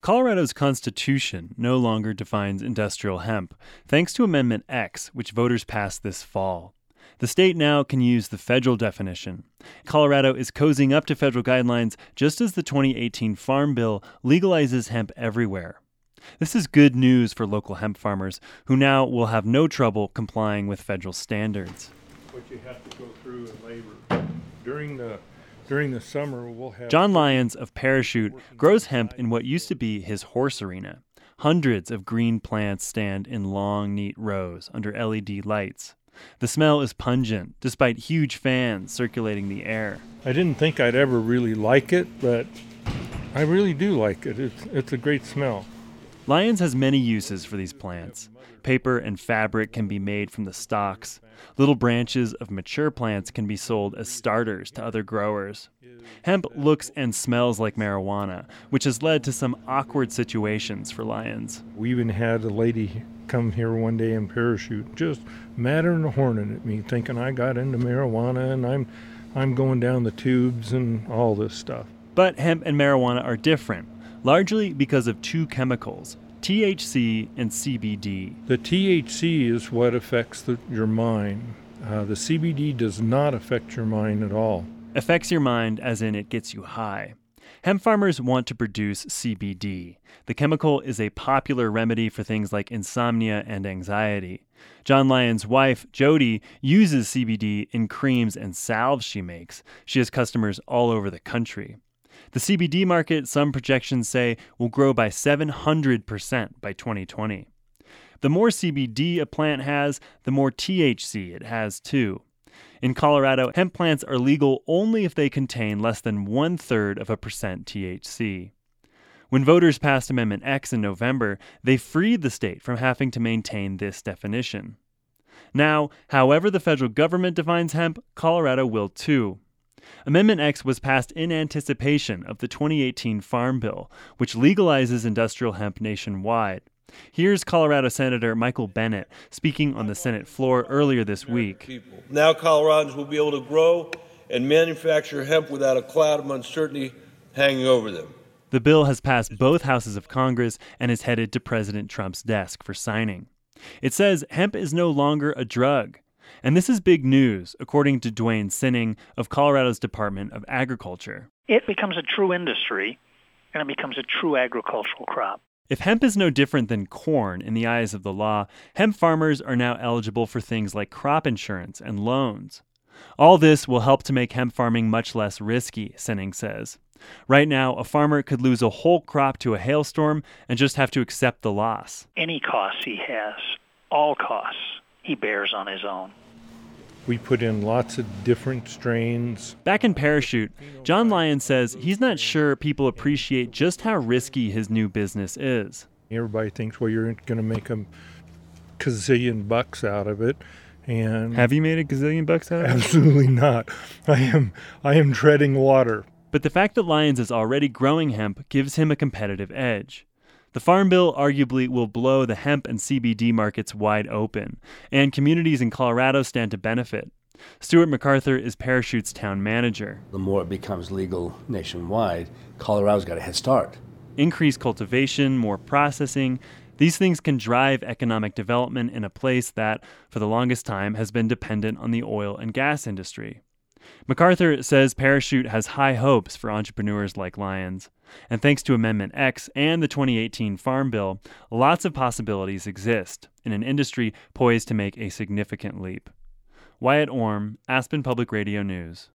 Colorado's constitution no longer defines industrial hemp, thanks to Amendment X, which voters passed this fall. The state now can use the federal definition. Colorado is cozying up to federal guidelines just as the 2018 Farm Bill legalizes hemp everywhere. This is good news for local hemp farmers, who now will have no trouble complying with federal standards. What you have to go through in labor. During the summer, we'll have... John Lyons of Parachute grows hemp in what used to be his horse arena. Hundreds of green plants stand in long, neat rows under LED lights. The smell is pungent, despite huge fans circulating the air. I didn't think I'd ever really like it, but I really do like it. It's a great smell. Lyons has many uses for these plants. Paper and fabric can be made from the stalks. Little branches of mature plants can be sold as starters to other growers. Hemp looks and smells like marijuana, which has led to some awkward situations for Lyons. We even had a lady come here one day in Parachute, just mattering and horning at me, thinking I got into marijuana and I'm going down the tubes and all this stuff. But hemp and marijuana are different, largely because of two chemicals, THC and CBD. The THC is what affects your mind. The CBD does not affect your mind at all. Affects your mind as in it gets you high. Hemp farmers want to produce CBD. The chemical is a popular remedy for things like insomnia and anxiety. John Lyons' wife, Jody, uses CBD in creams and salves she makes. She has customers all over the country. The CBD market, some projections say, will grow by 700% by 2020. The more CBD a plant has, the more THC it has too. In Colorado, hemp plants are legal only if they contain less than 1/3% THC. When voters passed Amendment X in November, they freed the state from having to maintain this definition. Now, however the federal government defines hemp, Colorado will too. Amendment X was passed in anticipation of the 2018 Farm Bill, which legalizes industrial hemp nationwide. Here's Colorado Senator Michael Bennet speaking on the Senate floor earlier this week. Now Coloradans will be able to grow and manufacture hemp without a cloud of uncertainty hanging over them. The bill has passed both houses of Congress and is headed to President Trump's desk for signing. It says hemp is no longer a drug. And this is big news, according to Dwayne Sinning of Colorado's Department of Agriculture. It becomes a true industry, and it becomes a true agricultural crop. If hemp is no different than corn in the eyes of the law, hemp farmers are now eligible for things like crop insurance and loans. All this will help to make hemp farming much less risky, Sinning says. Right now, a farmer could lose a whole crop to a hailstorm and just have to accept the loss. Any costs he has, all costs, he bears on his own. We put in lots of different strains. Back in Parachute, John Lyons says he's not sure people appreciate just how risky his new business is. Everybody thinks, well, you're going to make a gazillion bucks out of it. And have you made a gazillion bucks out of it? Absolutely not. I am treading water. But the fact that Lyons is already growing hemp gives him a competitive edge. The Farm Bill arguably will blow the hemp and CBD markets wide open, and communities in Colorado stand to benefit. Stuart MacArthur is Parachute's town manager. The more it becomes legal nationwide, Colorado's got a head start. Increased cultivation, more processing, these things can drive economic development in a place that, for the longest time, has been dependent on the oil and gas industry. MacArthur says Parachute has high hopes for entrepreneurs like Lyons. And thanks to Amendment X and the 2018 Farm Bill, lots of possibilities exist in an industry poised to make a significant leap. Wyatt Orm, Aspen Public Radio News.